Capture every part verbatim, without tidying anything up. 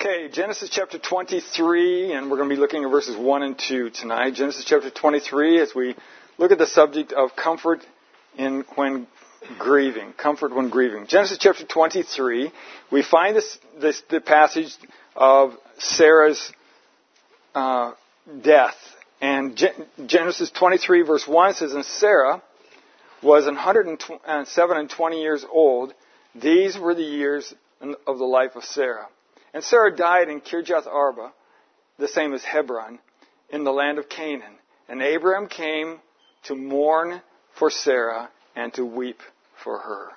Okay, Genesis chapter twenty-three, and we're going to be looking at verses one and two tonight. Genesis chapter twenty-three, as we look at the subject of comfort in when grieving. Comfort when grieving. Genesis chapter twenty-three, we find this, this the passage of Sarah's uh, death. And Gen- Genesis twenty-three, verse one says, "And Sarah was one hundred seven and twenty years old. These were the years of the life of Sarah. And Sarah died in Kirjath Arba, the same as Hebron, in the land of Canaan. And Abraham came to mourn for Sarah and to weep for her."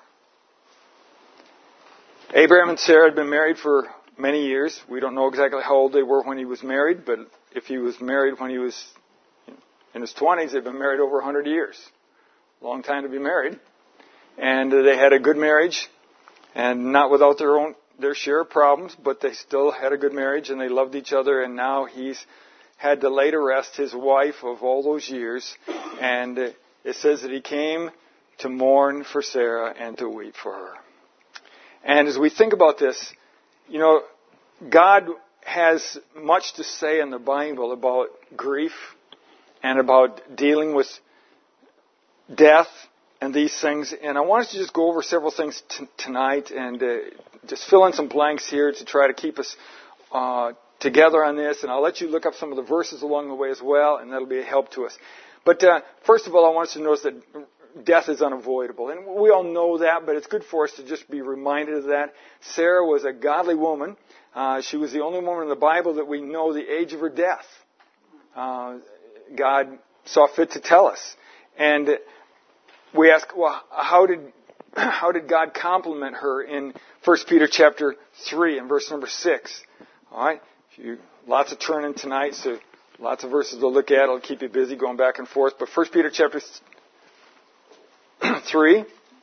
Abraham and Sarah had been married for many years. We don't know exactly how old they were when he was married, but if he was married when he was in his twenties, they'd been married over one hundred years. Long time to be married. And they had a good marriage, and not without their own their share of problems, but they still had a good marriage, and they loved each other. And now he's had to lay to rest his wife of all those years. And it says that he came to mourn for Sarah and to weep for her. And as we think about this, you know, God has much to say in the Bible about grief and about dealing with death and these things. And I want us to just go over several things t- tonight and uh, just fill in some blanks here to try to keep us uh, together on this. And I'll let you look up some of the verses along the way as well, and that'll be a help to us. But uh, first of all, I want us to notice that death is unavoidable. And we all know that, but it's good for us to just be reminded of that. Sarah was a godly woman. Uh, she was the only woman in the Bible that we know the age of her death. Uh, God saw fit to tell us. And we ask, well, how did how did God compliment her in First Peter chapter three and verse number six? All right, you, lots of turning tonight, so lots of verses to look at. It'll keep you busy going back and forth. But First Peter chapter three.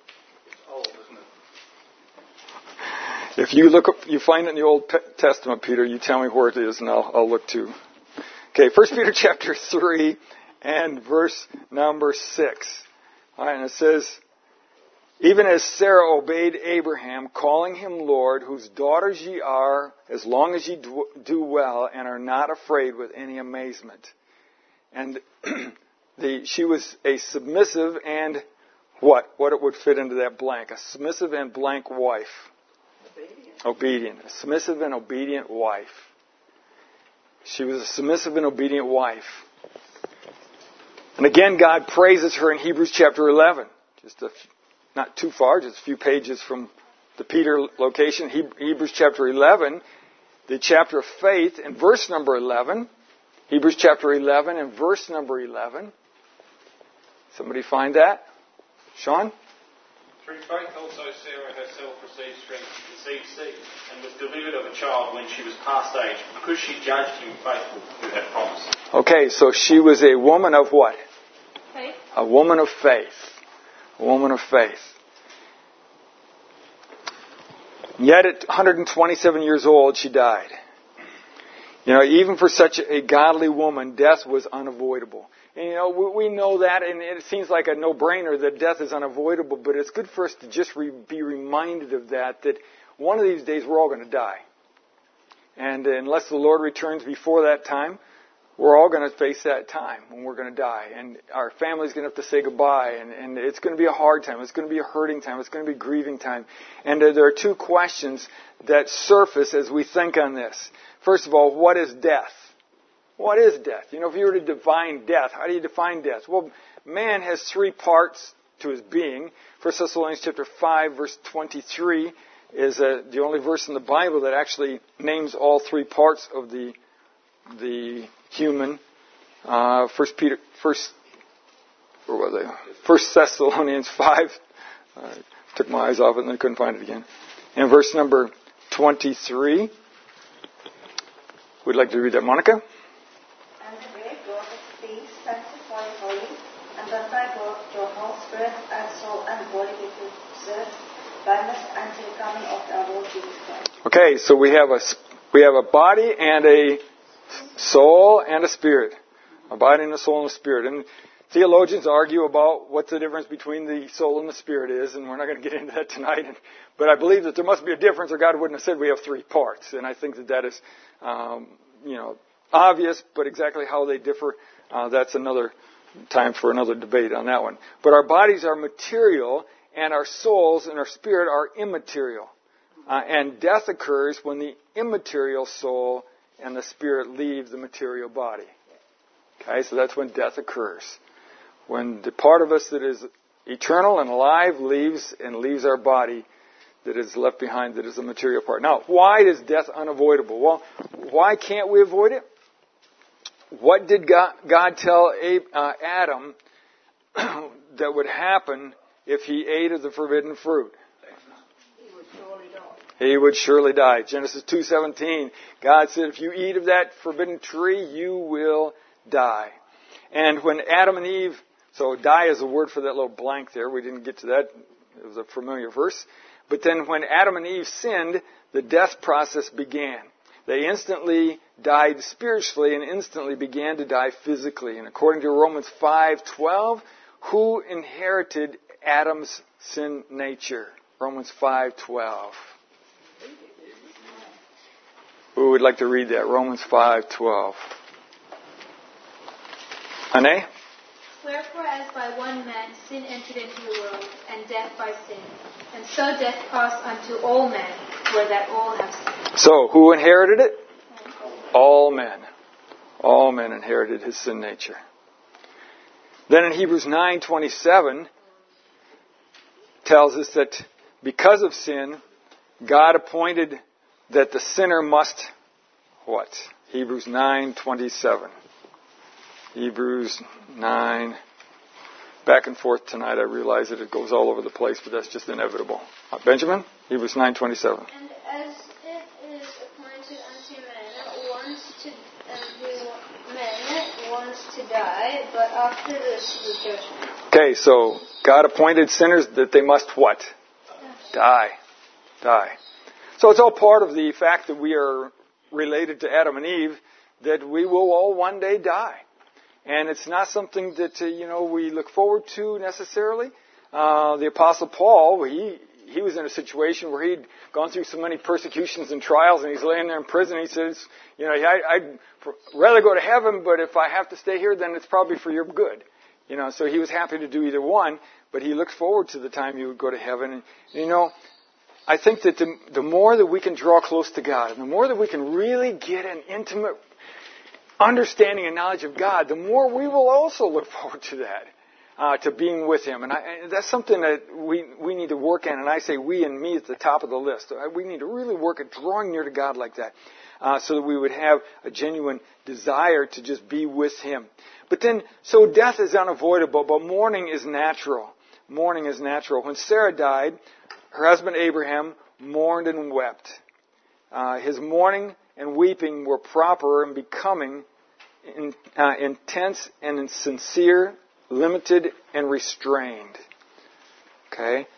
If you look up, you find it in the Old Testament, Peter, you tell me where it is, and I'll, I'll look too. Okay, First Peter chapter three and verse number six. All right, and it says, "Even as Sarah obeyed Abraham, calling him Lord, whose daughters ye are, as long as ye do well, and are not afraid with any amazement." And the, she was a submissive and what? What it would fit into that blank? A submissive and blank wife. Obedient. Obedient. A submissive and obedient wife. She was a submissive and obedient wife. And again, God praises her in Hebrews chapter eleven. Just a, not too far, just a few pages from the Peter location. Hebrews chapter eleven, the chapter of faith, and verse number eleven. Hebrews chapter eleven and verse number eleven. Somebody find that? Sean? "Through faith also Sarah herself received strength to conceive seed, and was delivered of a child when she was past age, because she judged him faithful who had promised." Okay, so she was a woman of what? Faith. A woman of faith. A woman of faith. Yet at one hundred twenty-seven years old, she died. You know, even for such a godly woman, death was unavoidable. And, you know, we, we know that, and it seems like a no-brainer that death is unavoidable, but it's good for us to just re, be reminded of that, that one of these days we're all going to die. And unless the Lord returns before that time, we're all going to face that time when we're going to die. And our family's going to have to say goodbye, and, and it's going to be a hard time. It's going to be a hurting time. It's going to be a grieving time. And uh, there are two questions that surface as we think on this. First of all, what is death? What is death? You know, if you were to define death, how do you define death? Well, man has three parts to his being. First Thessalonians chapter five, verse twenty-three is uh, the only verse in the Bible that actually names all three parts of the the human. Uh, First Peter, First, where was I? First Thessalonians five. Uh, took my eyes off it and I couldn't find it again. And verse number twenty-three. Would like to read that, Monica? "And the great God of peace sanctify wholly, and that thy God, your whole spirit and soul and body be preserved blameless until the coming of our Lord Jesus Christ." Okay, so we have a we have a body and a soul and a spirit, a body and a soul and a spirit. And theologians argue about what the difference between the soul and the spirit is, and we're not going to get into that tonight. But I believe that there must be a difference, or God wouldn't have said we have three parts. And I think that that is, um, you know, obvious, but exactly how they differ, uh, that's another time for another debate on that one. But our bodies are material, and our souls and our spirit are immaterial. Uh, and death occurs when the immaterial soul and the spirit leave the material body. Okay, so that's when death occurs. When the part of us that is eternal and alive leaves and leaves our body that is left behind, that is the material part. Now, why is death unavoidable? Well, why can't we avoid it? What did God, God tell uh, Adam that would happen if he ate of the forbidden fruit? He would surely die. He would surely die. Genesis two seventeen, God said, if you eat of that forbidden tree, you will die. And when Adam and Eve, so die is a word for that little blank there. We didn't get to that. It was a familiar verse. But then when Adam and Eve sinned, the death process began. They instantly died spiritually and instantly began to die physically. And according to Romans five twelve, who inherited Adam's sin nature? Romans five twelve. Who would like to read that? Romans five twelve. Anne? Wherefore, as by one man sin entered into the world, and death by sin, and so death passed unto all men, where that all have sinned. So, who inherited it? All men. All men inherited his sin nature. Then in Hebrews nine twenty-seven tells us that because of sin, God appointed that the sinner must what? Hebrews nine twenty-seven. Hebrews nine. Back and forth tonight. I realize that it goes all over the place, but that's just inevitable. Uh, Benjamin? Hebrews nine twenty-seven. And as it is appointed unto men once to uh, men once to die, but after this the judgment. Okay, so God appointed sinners that they must what? Die. Die. So it's all part of the fact that we are related to Adam and Eve, that we will all one day die. And it's not something that, uh, you know, we look forward to necessarily. Uh, the Apostle Paul, he he was in a situation where he'd gone through so many persecutions and trials, and he's laying there in prison. He says, you know, I, I'd rather go to heaven, but if I have to stay here, then it's probably for your good. You know, so he was happy to do either one, but he looked forward to the time he would go to heaven. And, you know, I think that the, the more that we can draw close to God, and the more that we can really get an intimate understanding and knowledge of God, the more we will also look forward to that, uh, to being with Him. And, I, and that's something that we we need to work on. And I say we and me at the top of the list. We need to really work at drawing near to God like that, uh, so that we would have a genuine desire to just be with Him. But then, so death is unavoidable, but mourning is natural. Mourning is natural. When Sarah died, her husband Abraham mourned and wept. Uh, his mourning and weeping were proper and becoming, in, uh, intense and sincere, limited and restrained. Okay?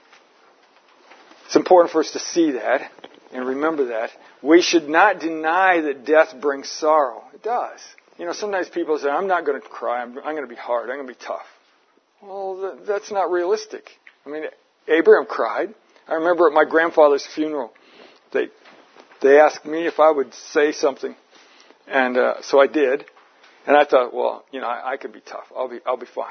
It's important for us to see that and remember that. We should not deny that death brings sorrow. It does. You know, sometimes people say, I'm not going to cry, I'm, I'm going to be hard, I'm going to be tough. Well, th- that's not realistic. I mean, Abraham cried. I remember at my grandfather's funeral, they they asked me if I would say something, and uh, so I did. And I thought, well, you know, I, I could be tough. I'll be I'll be fine.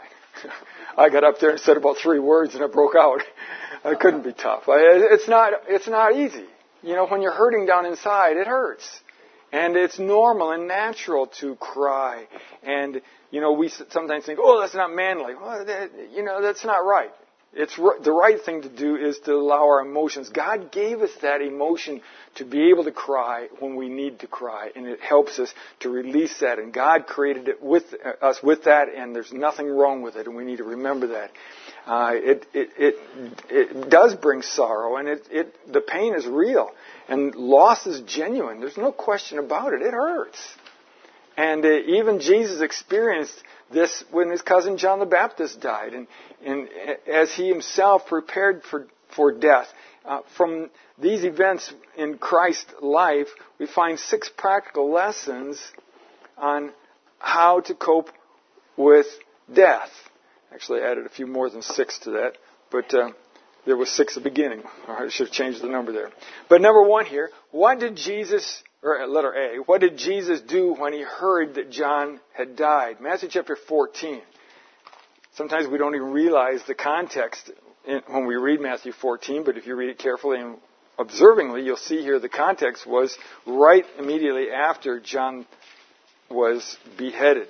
I got up there and said about three words, and I broke out. I couldn't be tough. I, it's not it's not easy. You know, when you're hurting down inside, it hurts. And it's normal and natural to cry. And, you know, we sometimes think, oh, that's not manly. Well, that, you know, that's not right. It's the right thing to do is to allow our emotions. God gave us that emotion to be able to cry when we need to cry, and it helps us to release that. And God created it with uh, us with that, and there's nothing wrong with it, and we need to remember that. Uh, it, it it it does bring sorrow, and it it the pain is real, and loss is genuine. There's no question about it. It hurts, and uh, even Jesus experienced this when his cousin John the Baptist died, and, and as he himself prepared for, for death. Uh, from these events in Christ's life, we find six practical lessons on how to cope with death. Actually, I added a few more than six to that. But uh, there was six at the beginning. All right, I should have changed the number there. But number one here, what did Jesus, or letter A, what did Jesus do when he heard that John had died? Matthew chapter fourteen. Sometimes we don't even realize the context in, when we read Matthew fourteen, but if you read it carefully and observingly, you'll see here the context was right immediately after John was beheaded.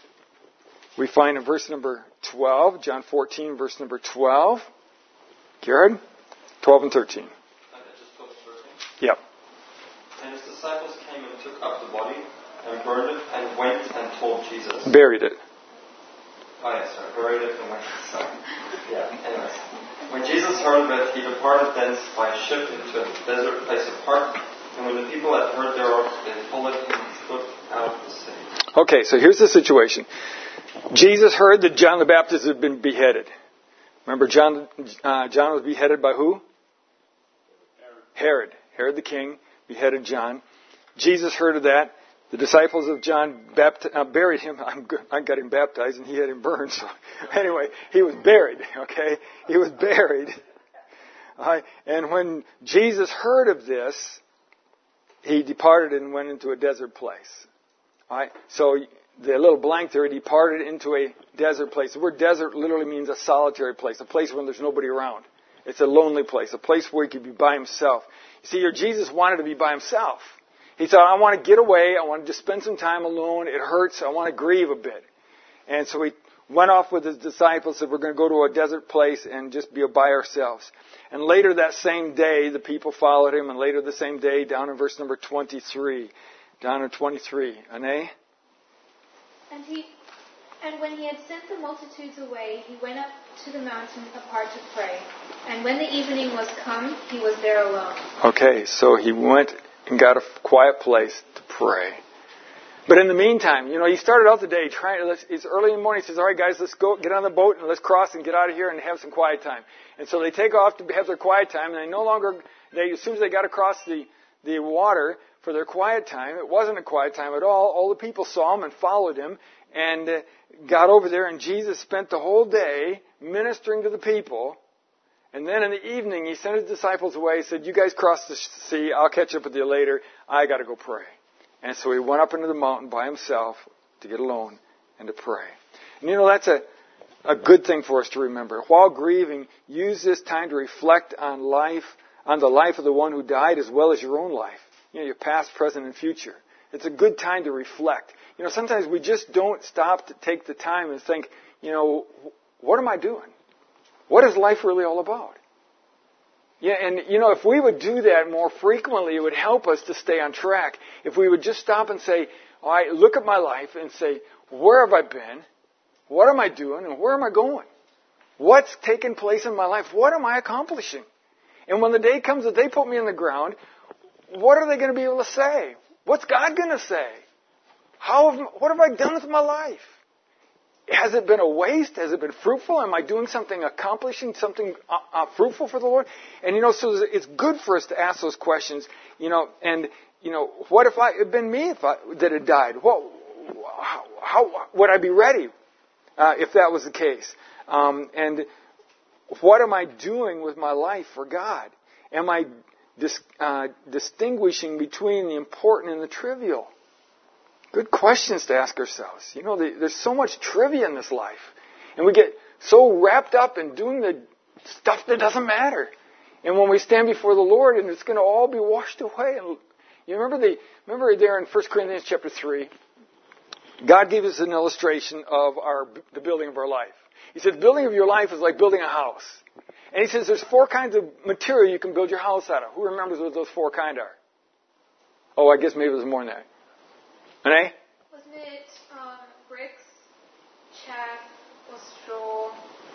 We find in verse number twelve, John fourteen, verse number twelve. Garrett? twelve and thirteen. Yep. And his disciples came and took up the body and burned it and went and told Jesus. Buried it. Oh, yeah, sorry. Buried it and went. Sorry. Yeah, anyways. When Jesus heard of it, he departed thence by ship into a desert place apart. And when the people had heard thereof, they followed him and put out of the city. Okay, so here's the situation. Jesus heard that John the Baptist had been beheaded. Remember, John uh, John was beheaded by who? Herod. Herod the king beheaded John. Jesus heard of that. The disciples of John bapti- uh, buried him. I'm, I got him baptized and he had him burned. So anyway, he was buried. Okay, he was buried. All right. And when Jesus heard of this, he departed and went into a desert place. All right. So the little blank there, he departed into a desert place. The word desert literally means a solitary place, a place where there's nobody around. It's a lonely place, a place where he could be by himself. You see, your Jesus wanted to be by himself. He thought, I want to get away. I want to just spend some time alone. It hurts. I want to grieve a bit. And so he went off with his disciples, said, we're going to go to a desert place and just be by ourselves. And later that same day, the people followed him. And later the same day, down in verse number twenty-three, down in twenty-three, Ane? And he, and when he had sent the multitudes away, he went up to the mountain apart to pray. And when the evening was come, he was there alone. Okay, so he went and got a quiet place to pray. But in the meantime, you know, he started out the day trying to, it's early in the morning, he says, all right guys, let's go, get on the boat and let's cross and get out of here and have some quiet time. And so they take off to have their quiet time, and they no longer, they, as soon as they got across the, the water for their quiet time, it wasn't a quiet time at all. All the people saw him and followed him and uh, got over there, and Jesus spent the whole day ministering to the people. And then in the evening, he sent his disciples away. He said, you guys cross the sea. I'll catch up with you later. I got to go pray. And so he went up into the mountain by himself to get alone and to pray. And you know, that's a, a good thing for us to remember. While grieving, use this time to reflect on life, on the life of the one who died as well as your own life. You know, your past, present, and future. It's a good time to reflect. You know, sometimes we just don't stop to take the time and think, you know, what am I doing? What is life really all about? Yeah, and you know, if we would do that more frequently, it would help us to stay on track. If we would just stop and say, all right, look at my life and say, where have I been? What am I doing? And where am I going? What's taken place in my life? What am I accomplishing? And when the day comes that they put me in the ground, what are they going to be able to say? What's God going to say? How have, what have I done with my life? Has it been a waste? Has it been fruitful? Am I doing something, accomplishing something uh, uh, fruitful for the Lord? And, you know, so it's good for us to ask those questions, you know, and, you know, what if I, it had been me if I, that had died? Well, how, how would I be ready uh, if that was the case? Um, and what am I doing with my life for God? Am I dis, uh, distinguishing between the important and the trivial? Good questions to ask ourselves. You know, there's so much trivia in this life. And we get so wrapped up in doing the stuff that doesn't matter. And when we stand before the Lord, and it's going to all be washed away. And you remember the remember there in First Corinthians chapter three, God gave us an illustration of our the building of our life. He said, the building of your life is like building a house. And he says there's four kinds of material you can build your house out of. Who remembers what those four kinds are? Oh, I guess maybe there's more than that. Renee? Wasn't it um, bricks, chaff, or straw?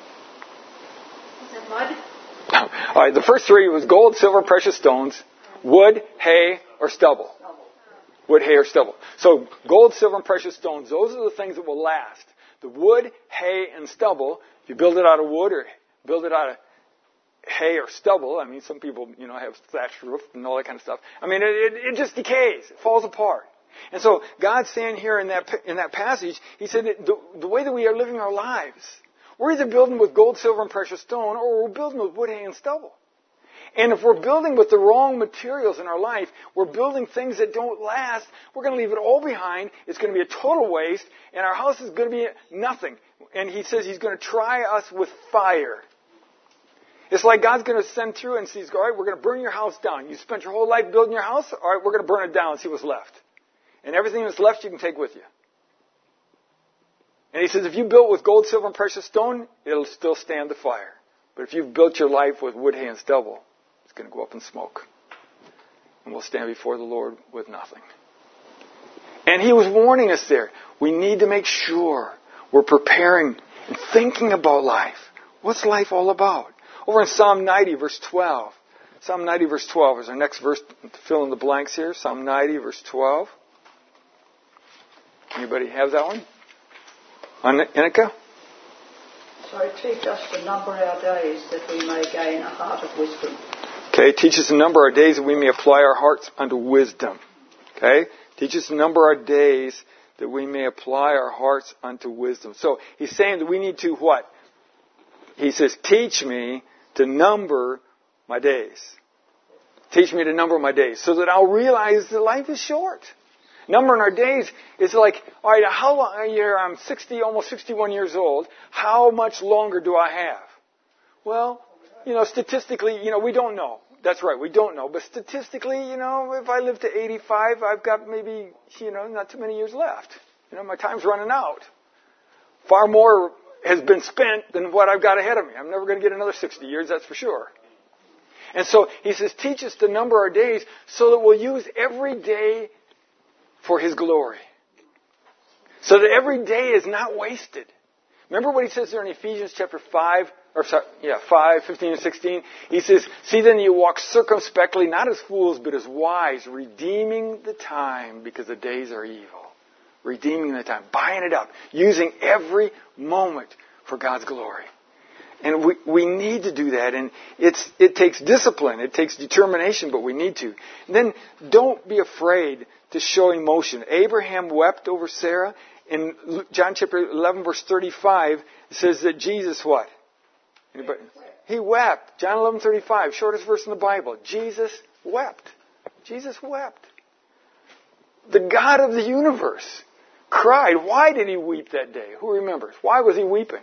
Was it mud? All right, the first three was gold, silver, precious stones, wood, hay, or stubble. Wood, hay, or stubble. So gold, silver, and precious stones, those are the things that will last. The wood, hay, and stubble, if you build it out of wood or build it out of hay or stubble, I mean, some people, you know, have thatched roof and all that kind of stuff. I mean, it, it, it just decays. It falls apart. And so God's saying here in that in that passage, He said that the, the way that we are living our lives, We're either building with gold, silver, and precious stone, or we're building with wood, hay, and stubble. And if we're building with the wrong materials in our life, we're building things that don't last, we're going to leave it all behind. It's going to be a total waste, and our house is going to be nothing. And he says he's going to try us with fire. It's like God's going to send through and says, all right, we're going to burn your house down. You spent your whole life building your house? All right, we're going to burn it down and see what's left. And everything that's left you can take with you. And he says, if you built with gold, silver, and precious stone, it'll still stand the fire. But if you've built your life with wood, hay, and stubble, it's going to go up in smoke. And we'll stand before the Lord with nothing. And he was warning us there. We need to make sure we're preparing and thinking about life. What's life all about? Over in Psalm ninety, verse twelve. Psalm ninety, verse twelve is our next verse to fill in the blanks here. Psalm ninety, verse twelve. Anybody have that one? Annika? So teach us to number our days that we may gain a heart of wisdom. Okay, teach us to number our days that we may apply our hearts unto wisdom. Okay? Teach us to number our days that we may apply our hearts unto wisdom. So he's saying that we need to what? He says, teach me to number my days. Teach me to number my days so that I'll realize that life is short. Numbering our days is like, all right, how long, here I'm sixty, almost sixty-one years old. How much longer do I have? Well, you know, statistically, you know, we don't know. That's right, we don't know. But statistically, you know, if I live to eighty-five, I've got maybe, you know, not too many years left. You know, my time's running out. Far more has been spent than what I've got ahead of me. I'm never going to get another sixty years, that's for sure. And so he says, teach us to number our days so that we'll use every day for his glory. So that every day is not wasted. Remember what he says there in Ephesians chapter five, or sorry, yeah, five, fifteen and sixteen? He says, see then you walk circumspectly, not as fools, but as wise, redeeming the time because the days are evil. Redeeming the time, buying it up, using every moment for God's glory. And we, we need to do that. And it's, it takes discipline. It takes determination, but we need to. And then don't be afraid to show emotion. Abraham wept over Sarah. In John chapter eleven, verse thirty-five, it says that Jesus what? Anybody? He wept. John eleven, thirty-five, shortest verse in the Bible. Jesus wept. Jesus wept. The God of the universe cried. Why did he weep that day? Who remembers? Why was he weeping?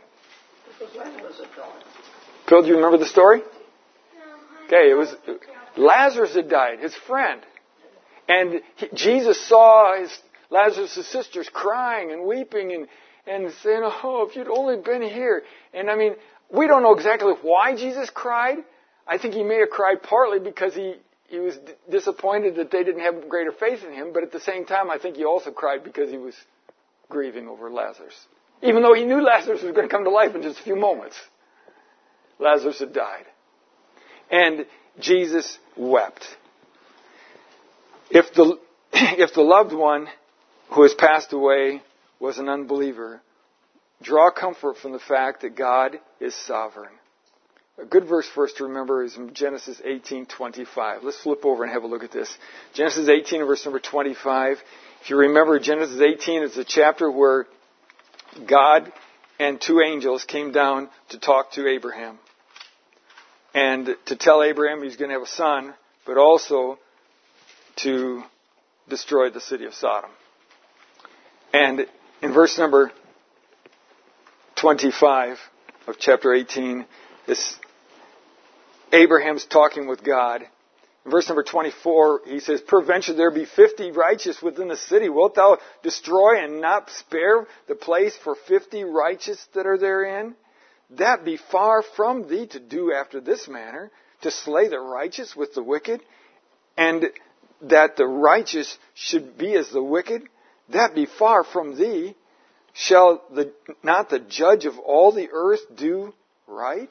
Phil, do you remember the story? Okay, it was Lazarus had died, his friend. And he, Jesus saw his Lazarus' sisters crying and weeping and, and saying, oh, if you'd only been here. And I mean, we don't know exactly why Jesus cried. I think he may have cried partly because he, he was d- disappointed that they didn't have greater faith in him. But at the same time, I think he also cried because he was grieving over Lazarus. Even though he knew Lazarus was going to come to life in just a few moments. Lazarus had died. And Jesus wept. If the, if the loved one who has passed away was an unbeliever, draw comfort from the fact that God is sovereign. A good verse for us to remember is in Genesis eighteen twenty-five. Let's flip over and have a look at this. Genesis eighteen, verse number twenty-five. If you remember, Genesis eighteen is the chapter where God and two angels came down to talk to Abraham. And to tell Abraham he's going to have a son, but also to destroy the city of Sodom. And in verse number twenty-five of chapter eighteen, this Abraham's talking with God. In verse number twenty-four, he says, peradventure there be fifty righteous within the city. Wilt thou destroy and not spare the place for fifty righteous that are therein? That be far from thee to do after this manner, to slay the righteous with the wicked, and that the righteous should be as the wicked. That be far from thee. Shall the, not the judge of all the earth do right?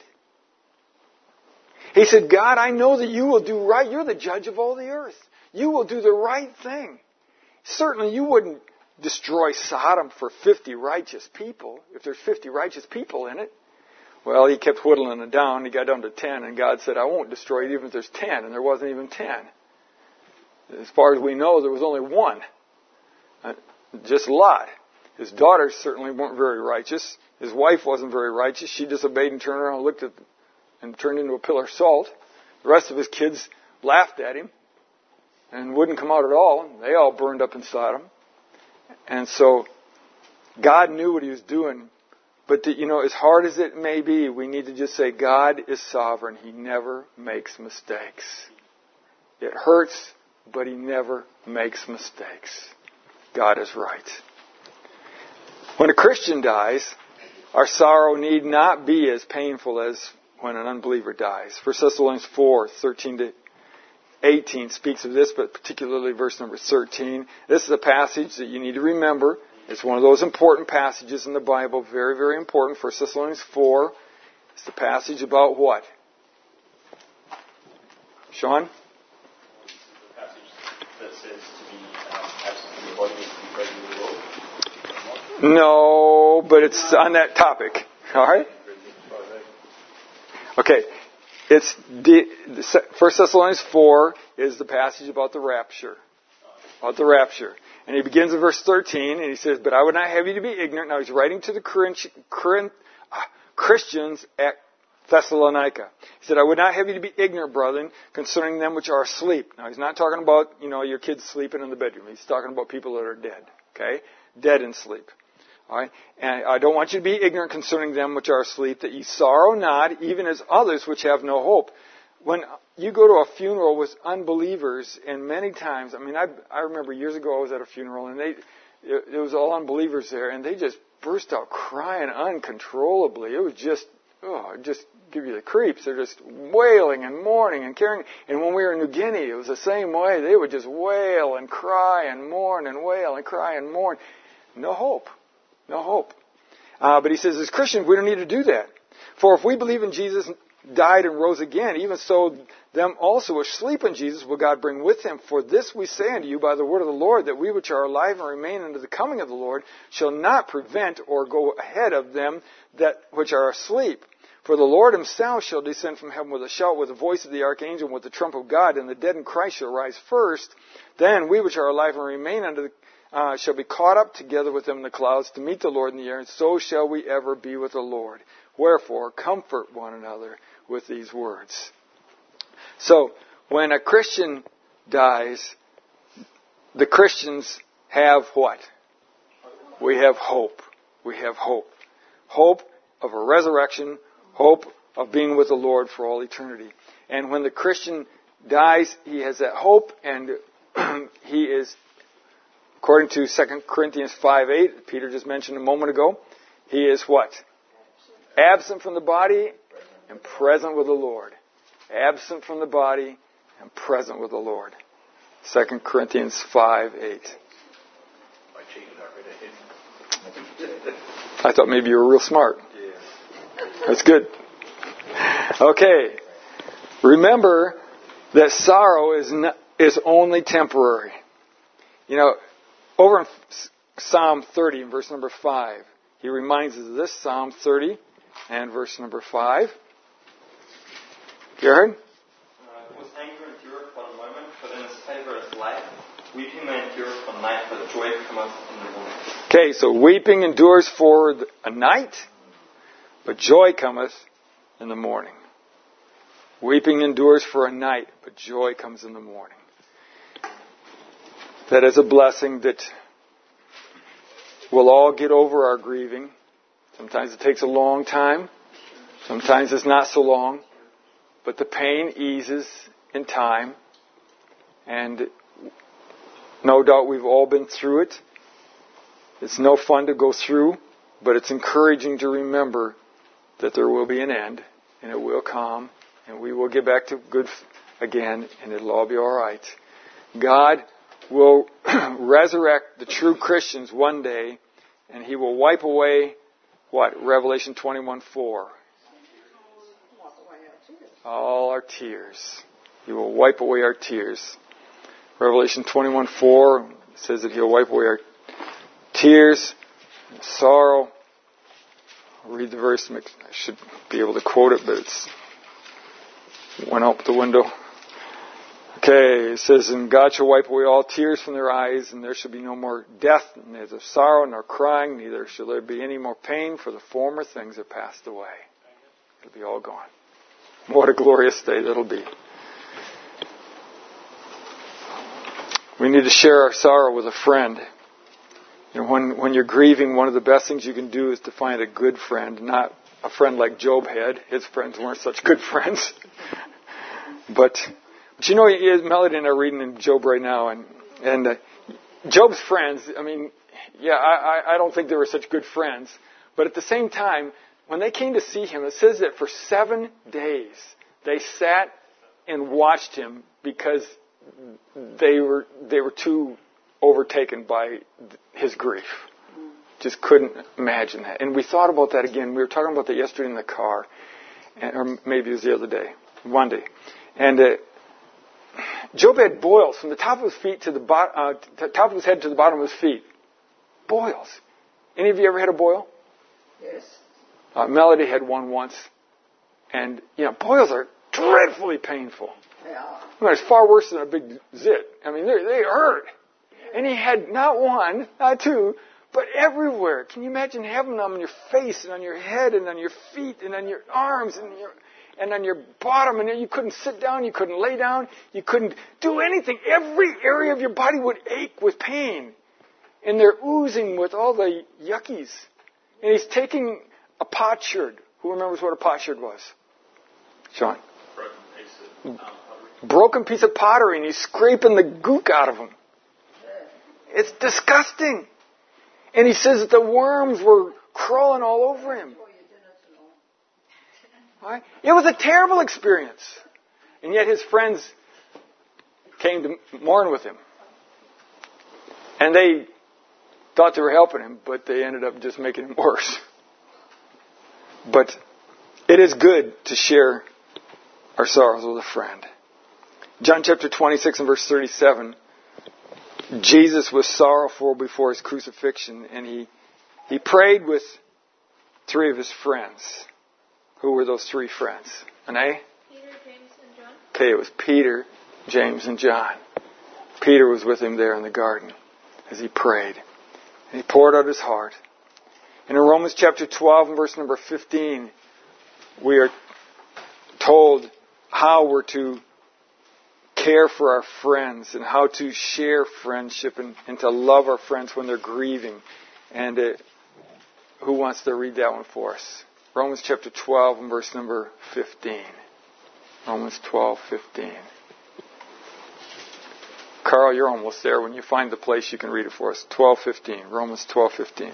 He said, God, I know that you will do right. You're the judge of all the earth. You will do the right thing. Certainly you wouldn't destroy Sodom for fifty righteous people, if there's fifty righteous people in it. Well, he kept whittling it down. He got down to ten, and God said, I won't destroy it even if there's ten, and there wasn't even ten. As far as we know, there was only one. Uh, just Lot. His daughters certainly weren't very righteous. His wife wasn't very righteous. She disobeyed and turned around and looked at and turned into a pillar of salt. The rest of his kids laughed at him and wouldn't come out at all. They all burned up inside him. And so God knew what he was doing. But, the, you know, as hard as it may be, we need to just say, God is sovereign. He never makes mistakes. It hurts, but he never makes mistakes. God is right. When a Christian dies, our sorrow need not be as painful as when an unbeliever dies. First Thessalonians four, thirteen to eighteen speaks of this, but particularly verse number thirteen. This is a passage that you need to remember. It's one of those important passages in the Bible, very, very important. First Thessalonians four. It's the passage about what? Sean? The passage that says to be um, absent from the body is to be present in the world. No, but it's on that topic. All right? Okay. It's First Thessalonians four is the passage about the rapture. About the rapture. And he begins in verse thirteen, and he says, "But I would not have you to be ignorant." Now he's writing to the Corinth, Corinth, uh, Christians at Thessalonica. He said, "I would not have you to be ignorant, brethren, concerning them which are asleep." Now he's not talking about, you know, your kids sleeping in the bedroom. He's talking about people that are dead. Okay? Dead in sleep. All right? And I don't want you to be ignorant concerning them which are asleep, that ye sorrow not, even as others which have no hope. When you go to a funeral with unbelievers, and many times, I mean, I, I remember years ago I was at a funeral, and they, it, it was all unbelievers there, and they just burst out crying uncontrollably. It was just, oh, it just give you the creeps. They're just wailing and mourning and caring. And when we were in New Guinea, it was the same way. They would just wail and cry and mourn and wail and cry and mourn. No hope. No hope. Uh, but he says, as Christians, we don't need to do that. For if we believe in Jesus died and rose again, even so them also which sleep in Jesus will God bring with him. For this we say unto you by the word of the Lord, that we which are alive and remain unto the coming of the Lord shall not prevent or go ahead of them that which are asleep. For the Lord himself shall descend from heaven with a shout, with the voice of the archangel, and with the trump of God, and the dead in Christ shall rise first. Then we which are alive and remain unto the Uh, shall be caught up together with them in the clouds to meet the Lord in the air, and so shall we ever be with the Lord. Wherefore, comfort one another with these words. So, when a Christian dies, the Christians have what? We have hope. We have hope. Hope of a resurrection, hope of being with the Lord for all eternity. And when the Christian dies, he has that hope, and he is, according to Second Corinthians five eight, Peter just mentioned a moment ago, he is what? Absent from the body and present with the Lord. Absent from the body and present with the Lord. Second Corinthians five eight. I thought maybe you were real smart. That's good. Okay. Remember that sorrow is not, is only temporary. You know, over in Psalm thirty, in verse number five, he reminds us of this, Psalm thirty and verse number five. You heard? Uh, was anger endure for a moment, but in his favor is life. Weeping may endure for a night, but joy cometh in the morning. Okay, so weeping endures for a night, but joy cometh in the morning. Weeping endures for a night, but joy comes in the morning. That is a blessing that we'll all get over our grieving. Sometimes it takes a long time. Sometimes it's not so long. But the pain eases in time. And no doubt we've all been through it. It's no fun to go through, but it's encouraging to remember that there will be an end, and it will come, and we will get back to good again, and it'll all be all right. God will resurrect the true Christians one day, and He will wipe away, what? Revelation twenty-one four. All our tears. He will wipe away our tears. Revelation twenty-one four says that He'll wipe away our tears and sorrow. I'll read the verse. I should be able to quote it, but it's went out the window. Okay, it says, and God shall wipe away all tears from their eyes, and there shall be no more death, neither sorrow nor crying, neither shall there be any more pain, for the former things are passed away. It'll be all gone. What a glorious day that'll be. We need to share our sorrow with a friend. You know, when, when you're grieving, one of the best things you can do is to find a good friend, not a friend like Job had. His friends weren't such good friends. but... But you know, Melody and I are reading in Job right now, and and uh, Job's friends, I mean, yeah, I, I don't think they were such good friends. But at the same time, when they came to see him, it says that for seven days they sat and watched him because they were they were too overtaken by his grief. Just couldn't imagine that. And we thought about that again. We were talking about that yesterday in the car, or maybe it was the other day, one day, and. Uh, Job had boils from the top of his feet to the bo- uh, t- top of his head to the bottom of his feet. Boils. Any of you ever had a boil? Yes. Uh, Melody had one once, and you know boils are dreadfully painful. Yeah. I mean, it's far worse than a big zit. I mean, they they hurt. And he had not one, not two, but everywhere. Can you imagine having them on your face and on your head and on your feet and on your arms and your and on your bottom, and you couldn't sit down, you couldn't lay down, you couldn't do anything. Every area of your body would ache with pain. And they're oozing with all the yuckies. And he's taking a potsherd. Who remembers what a potsherd was? Sean? Broken piece of um, pottery. Broken piece of pottery, and he's scraping the gook out of them. It's disgusting. And he says that the worms were crawling all over him. Right? It was a terrible experience. And yet his friends came to mourn with him. And they thought they were helping him, but they ended up just making him worse. But it is good to share our sorrows with a friend. John chapter twenty-six and verse thirty-seven. Jesus was sorrowful before his crucifixion, and he, he prayed with three of his friends. Who were those three friends? An A? Peter, James, and John. Okay, it was Peter, James, and John. Peter was with him there in the garden as he prayed. And he poured out his heart. And in Romans chapter twelve and verse number fifteen, we are told how we're to care for our friends and how to share friendship and, and to love our friends when they're grieving. And uh, who wants to read that one for us? Romans chapter twelve and verse number fifteen. Romans twelve, fifteen. Carl, you're almost there. When you find the place, you can read it for us. twelve, fifteen. Romans twelve, fifteen.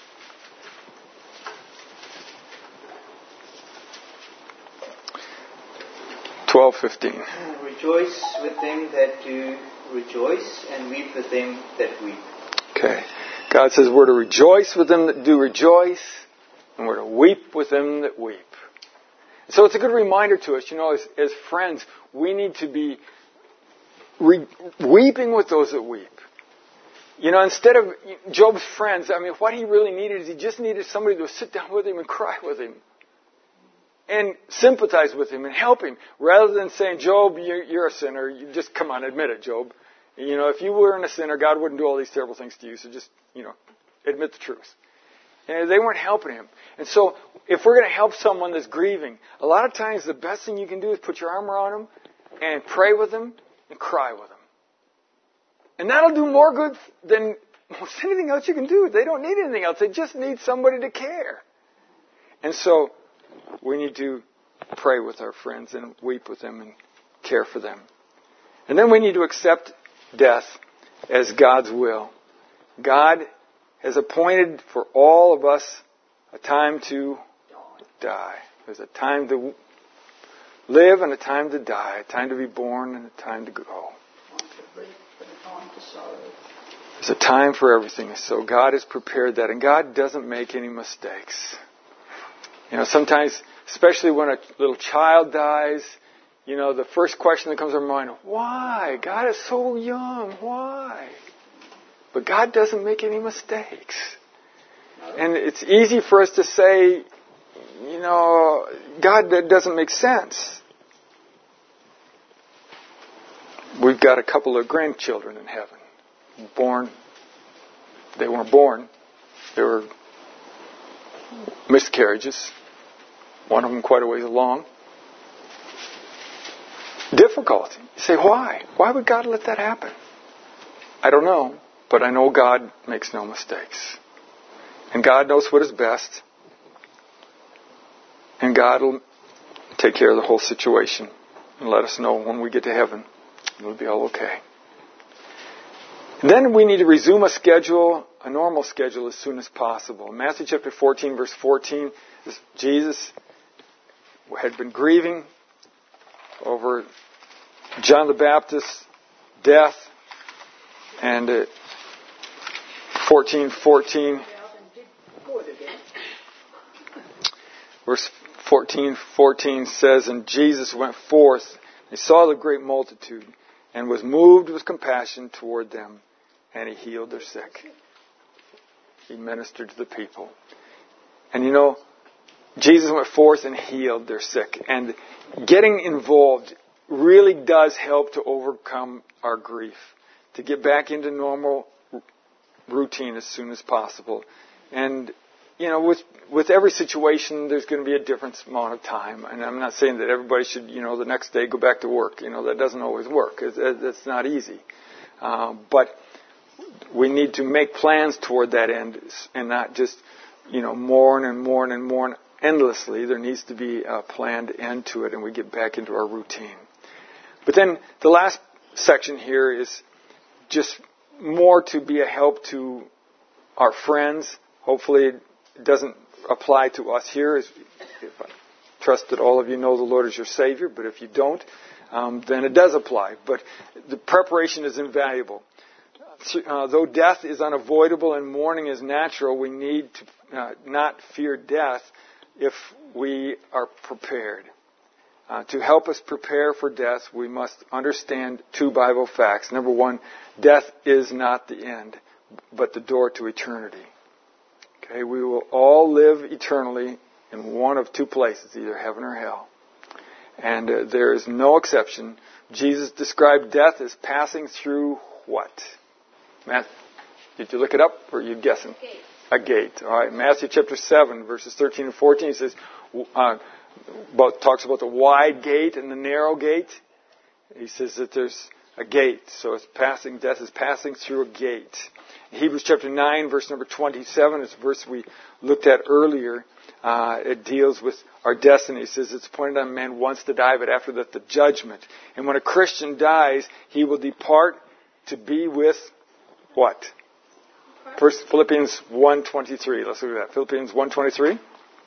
twelve, fifteen. Rejoice with them that do rejoice, and weep with them that weep. Okay. God says we're to rejoice with them that do rejoice, and we're to weep with them that weep. So it's a good reminder to us, you know, as, as friends, we need to be re- weeping with those that weep. You know, instead of Job's friends, I mean, what he really needed is he just needed somebody to sit down with him and cry with him. And sympathize with him and help him. Rather than saying, Job, you're, you're a sinner. You just come on, admit it, Job. You know, if you weren't a sinner, God wouldn't do all these terrible things to you. So just, you know, admit the truth. And they weren't helping him. And so if we're going to help someone that's grieving, a lot of times the best thing you can do is put your arm around them and pray with them and cry with them. And that'll do more good than most anything else you can do. They don't need anything else. They just need somebody to care. And so we need to pray with our friends and weep with them and care for them. And then we need to accept death as God's will. God has appointed for all of us a time to die. There's a time to live and a time to die, a time to be born and a time to go. There's a time for everything. So God has prepared that, and God doesn't make any mistakes. You know, sometimes, especially when a little child dies, you know, the first question that comes to our mind, why? God is so young. Why? But God doesn't make any mistakes. And it's easy for us to say, you know, God, that doesn't make sense. we've got a couple of grandchildren in heaven. Born, they weren't born. They were miscarriages. One of them quite a ways along. Difficult. You say, why? Why would God let that happen? I don't know, but I know God makes no mistakes. And God knows what is best. And God will take care of the whole situation and let us know when we get to heaven. It'll be all okay. And then we need to resume a schedule, a normal schedule, as soon as possible. Matthew chapter fourteen, verse fourteen, Jesus had been grieving over John the Baptist's death, and uh, fourteen fourteen, verse fourteen fourteen says, and Jesus went forth, he saw the great multitude, and was moved with compassion toward them, and he healed their sick. He ministered to the people. And you know, Jesus went forth and healed their sick. And getting involved really does help to overcome our grief, to get back into normal routine as soon as possible. And, you know, with with every situation, there's going to be a different amount of time. And I'm not saying that everybody should, you know, the next day go back to work. You know, that doesn't always work. It's, it's not easy. Uh, but we need to make plans toward that end and not just, you know, mourn and mourn and mourn endlessly. There needs to be a planned end to it, and we get back into our routine. But then the last section here is just more to be a help to our friends. Hopefully it doesn't apply to us here. If I trust that all of you know the Lord as your Savior, but if you don't, um, then it does apply. But the preparation is invaluable. Uh, though death is unavoidable and mourning is natural, we need to uh, not fear death if we are prepared. Uh, to help us prepare for death, we must understand two Bible facts. Number one, death is not the end, but the door to eternity. Okay, we will all live eternally in one of two places, either heaven or hell. And uh, there is no exception. Jesus described death as passing through what? Matt, did you look it up, or are you guessing? A gate. A gate. All right. Matthew chapter seven, verses thirteen and fourteen says, uh, about, talks about the wide gate and the narrow gate. He says that there's a gate, so it's passing. Death is passing through a gate. Hebrews chapter nine, verse number twenty-seven, is a verse we looked at earlier. Uh, it deals with our destiny. It says it's appointed on man once to die, but after that the judgment. And when a Christian dies, he will depart to be with what? First Philippians one twenty-three. Let's look at that. Philippians one twenty-three.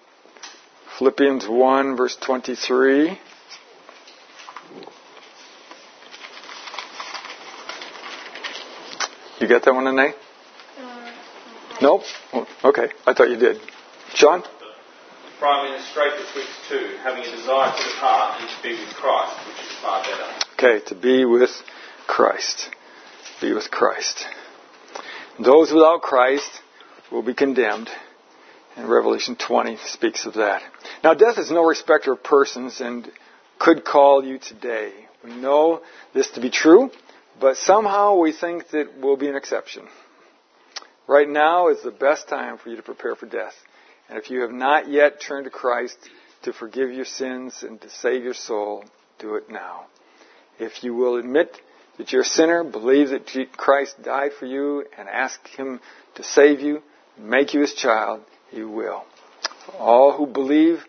Philippians one, verse twenty-three. You got that one, Renee? Uh, nope? Oh, okay. I thought you did. Sean? For I am in a strait betwixt two, having a desire to depart and to be with Christ, which is far better. Okay, to be with Christ. Be with Christ. Those without Christ will be condemned. And Revelation twenty speaks of that. Now, death is no respecter of persons and could call you today. We know this to be true, but somehow we think that we'll be an exception. Right now is the best time for you to prepare for death. And if you have not yet turned to Christ to forgive your sins and to save your soul, do it now. If you will admit that you're a sinner, believe that Christ died for you, and ask Him to save you, make you His child, He will. All who believe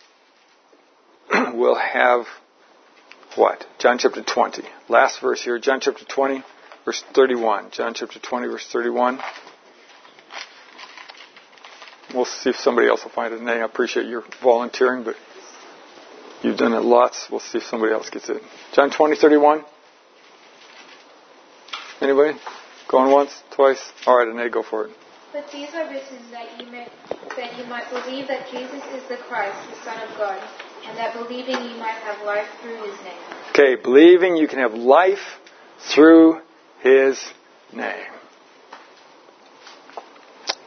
will have what? John chapter twenty. Last verse here, John chapter twenty, verse thirty-one. John chapter twenty, verse thirty-one. We'll see if somebody else will find it. Nay, I appreciate your volunteering, but you've done it lots. We'll see if somebody else gets it. John twenty, thirty-one. Anybody? Going once, twice? All right, Nay, go for it. But these are written that you may, that you might believe that Jesus is the Christ, the Son of God, and that believing you might have life through His name. Okay, believing you can have life through His name.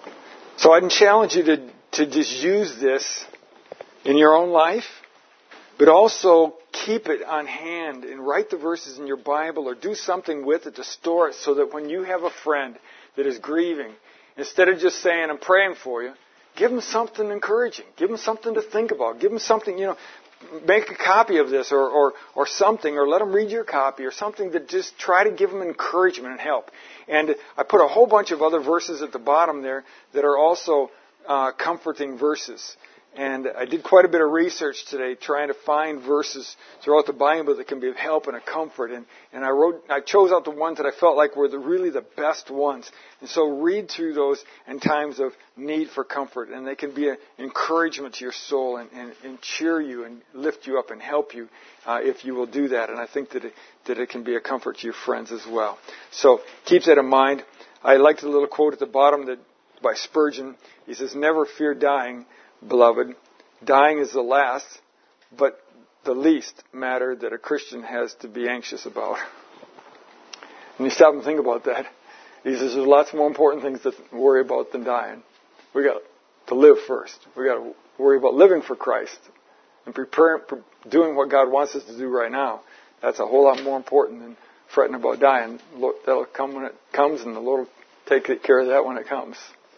So I'd challenge you to, to just use this in your own life. But also keep it on hand and write the verses in your Bible or do something with it to store it so that when you have a friend that is grieving, instead of just saying, I'm praying for you, give them something encouraging. Give them something to think about. Give them something, you know, make a copy of this or, or, or something, or let them read your copy or something that just try to give them encouragement and help. And I put a whole bunch of other verses at the bottom there that are also uh, comforting verses. And I did quite a bit of research today trying to find verses throughout the Bible that can be of help and a comfort. And, and I wrote, I chose out the ones that I felt like were the, really the best ones. And so read through those in times of need for comfort. And they can be an encouragement to your soul and, and, and cheer you and lift you up and help you uh, if you will do that. And I think that it, that it can be a comfort to your friends as well. So keep that in mind. I liked the little quote at the bottom that by Spurgeon. He says, never fear dying, beloved. Dying is the last, but the least matter that a Christian has to be anxious about. And you stop and think about that. He says there's lots more important things to worry about than dying. We got to live first. We got to worry about living for Christ and preparing, doing what God wants us to do right now. That's a whole lot more important than fretting about dying. That'll come when it comes, and the Lord will take care of that when it comes.